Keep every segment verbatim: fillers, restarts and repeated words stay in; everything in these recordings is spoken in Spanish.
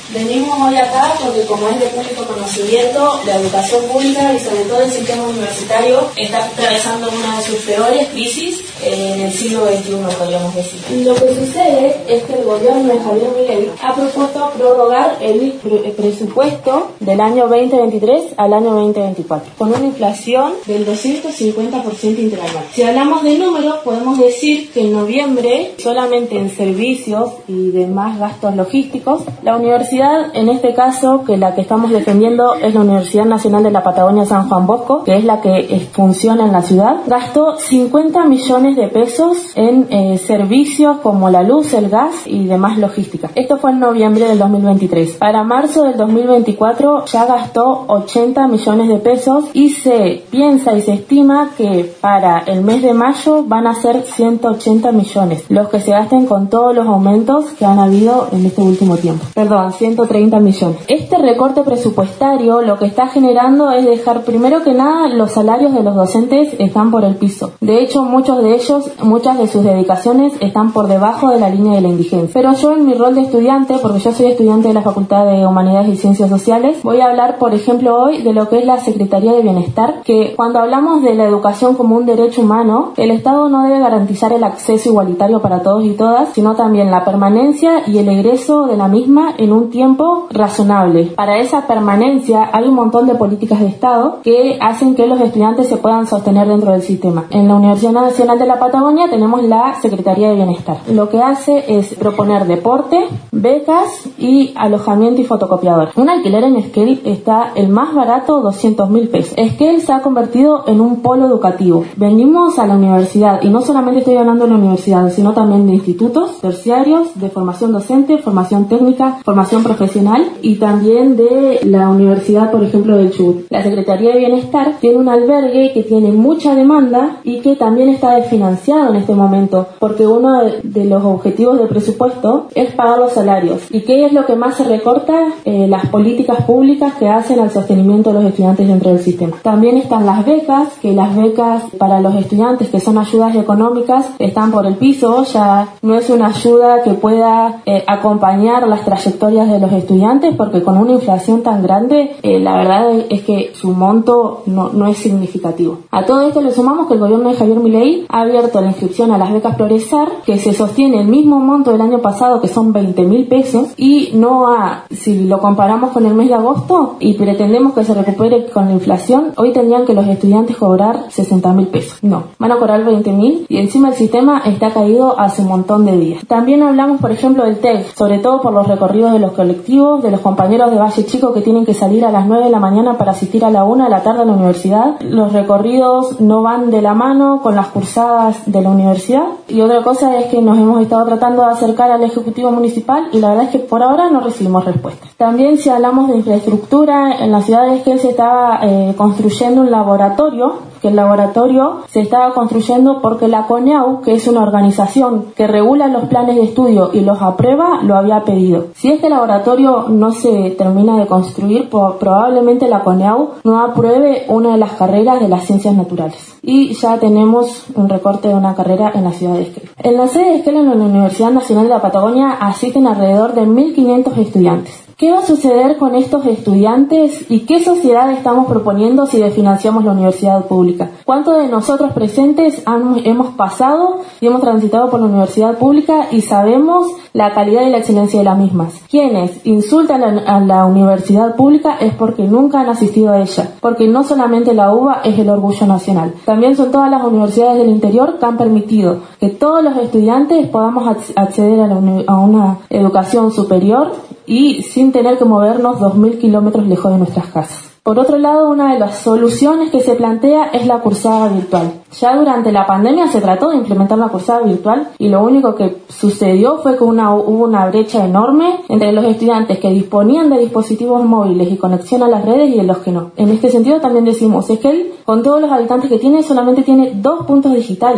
Venimos hoy acá porque, como es de público conocimiento, la educación pública y sobre todo el sistema universitario está atravesando una de sus peores crisis en el siglo veintiuno, podríamos decir. Lo que sucede es que el gobierno de Javier Milei ha propuesto prorrogar el pre- presupuesto del año veinte veintitrés al año veinte veinticuatro, con una inflación del doscientos cincuenta por ciento interanual. Si hablamos de números, podemos decir que en noviembre, solamente en servicios y demás gastos logísticos, la universidad, en este caso, que la que estamos defendiendo es la Universidad Nacional de la Patagonia San Juan Bosco, que es la que es, funciona en la ciudad, gastó cincuenta millones de pesos en eh, servicios como la luz, el gas y demás logística. Esto fue en noviembre del dos mil veintitrés. Para marzo del dos mil veinticuatro ya gastó ochenta millones de pesos y se piensa y se estima que para el mes de mayo van a ser ciento ochenta millones, los que se gasten con todos los aumentos que han habido en este último tiempo. Perdón, ciento treinta millones. Este recorte presupuestario lo que está generando es dejar, primero que nada, los salarios de los docentes están por el piso. De hecho, muchos de ellos, muchas de sus dedicaciones están por debajo de la línea de la indigencia. Pero yo, en mi rol de estudiante, porque yo soy estudiante de la Facultad de Humanidades y Ciencias Sociales, voy a hablar, por ejemplo, hoy de lo que es la Secretaría de Bienestar, que cuando hablamos de la educación como un derecho humano, el Estado no debe garantizar el acceso igualitario para todos y todas, sino también la permanencia y el egreso de la misma en un tiempo razonable. Para esa permanencia hay un montón de políticas de Estado que hacen que los estudiantes se puedan sostener dentro del sistema. En la Universidad Nacional de la Patagonia tenemos la Secretaría de Bienestar. Lo que hace es proponer deporte, becas y alojamiento y fotocopiador. Un alquiler en Esquel está el más barato, doscientos mil pesos. Esquel se ha convertido en un polo educativo. Venimos a la universidad, y no solamente estoy hablando de la universidad, sino también de institutos terciarios, de formación docente, formación técnica, formación profesional, y también de la Universidad, por ejemplo, del Chubut. La Secretaría de Bienestar tiene un albergue que tiene mucha demanda y que también está desfinanciado en este momento, porque uno de los objetivos del presupuesto es pagar los salarios. ¿Y qué es lo que más se recorta? Eh, las políticas públicas que hacen al sostenimiento de los estudiantes dentro del sistema. También están las becas, que las becas para los estudiantes, que son ayudas económicas, están por el piso. Ya no es una ayuda que pueda eh, acompañar las trayectorias de los estudiantes, porque con una inflación tan grande, eh, la verdad es que su monto no, no es significativo. A todo esto le sumamos que el gobierno de Javier Milei ha abierto la inscripción a las becas Progresar, que se sostiene el mismo monto del año pasado, que son veinte mil pesos, y no ha, si lo comparamos con el mes de agosto y pretendemos que se recupere con la inflación, hoy tendrían que los estudiantes cobrar sesenta mil pesos. No, van a cobrar veinte mil y encima el sistema está caído hace un montón de días. También hablamos, por ejemplo, del T E C, sobre todo por los recorridos de los colectivos, de los compañeros de Valle Chico que tienen que salir a las nueve de la mañana para asistir a la una de la tarde a la universidad. Los recorridos no van de la mano con las cursadas de la universidad. Y otra cosa es que nos hemos estado tratando de acercar al Ejecutivo Municipal y la verdad es que por ahora no recibimos respuestas. También, si hablamos de infraestructura, en la ciudad de Esquel se estaba eh, construyendo un laboratorio, que el laboratorio se estaba construyendo porque la CONEAU, que es una organización que regula los planes de estudio y los aprueba, lo había pedido. Si este laboratorio no se termina de construir, probablemente la CONEAU no apruebe una de las carreras de las ciencias naturales. Y ya tenemos un recorte de una carrera en la ciudad de Esquel. En la sede de Esquel, en la Universidad Nacional de la Patagonia, asisten alrededor de mil quinientos estudiantes. ¿Qué va a suceder con estos estudiantes y qué sociedad estamos proponiendo si desfinanciamos la universidad pública? ¿Cuántos de nosotros presentes han, hemos pasado y hemos transitado por la universidad pública y sabemos la calidad y la excelencia de las mismas? Quienes insultan a la, a la universidad pública es porque nunca han asistido a ella, porque no solamente la U B A es el orgullo nacional, también son todas las universidades del interior que han permitido que todos los estudiantes podamos acceder a, la, a una educación superior y sin tener que movernos dos mil kilómetros lejos de nuestras casas. Por otro lado, una de las soluciones que se plantea es la cursada virtual. Ya durante la pandemia se trató de implementar la cursada virtual y lo único que sucedió fue que una, hubo una brecha enorme entre los estudiantes que disponían de dispositivos móviles y conexión a las redes y de los que no. En este sentido también decimos, es que él, con todos los habitantes que tiene, solamente tiene dos puntos digitales.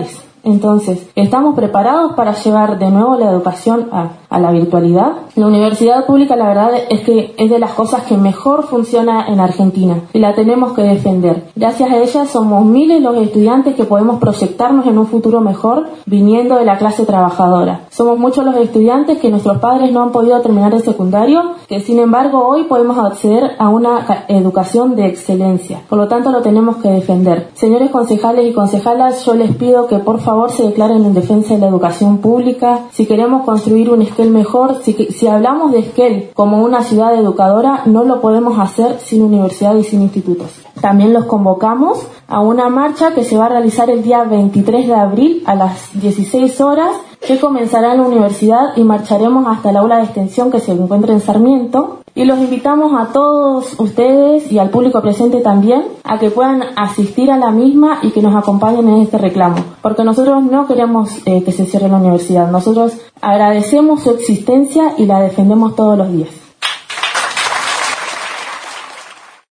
Entonces, ¿estamos preparados para llevar de nuevo la educación a, a la virtualidad? La universidad pública, la verdad, es que es de las cosas que mejor funciona en Argentina y la tenemos que defender. Gracias a ella somos miles los estudiantes que podemos proyectarnos en un futuro mejor viniendo de la clase trabajadora. Somos muchos los estudiantes que nuestros padres no han podido terminar el secundario, que sin embargo hoy podemos acceder a una educación de excelencia. Por lo tanto, lo tenemos que defender. Señores concejales y concejalas, yo les pido que por favor se declaren en defensa de la educación pública. Si queremos construir un Esquel mejor, si, si hablamos de Esquel como una ciudad educadora, no lo podemos hacer sin universidad y sin institutos. También los convocamos a una marcha que se va a realizar el día veintitrés de abril a las dieciséis horas, que comenzará en la universidad y marcharemos hasta el aula de extensión que se encuentra en Sarmiento. Y los invitamos a todos ustedes y al público presente también a que puedan asistir a la misma y que nos acompañen en este reclamo, porque nosotros no queremos eh, que se cierre la universidad. Nosotros agradecemos su existencia y la defendemos todos los días.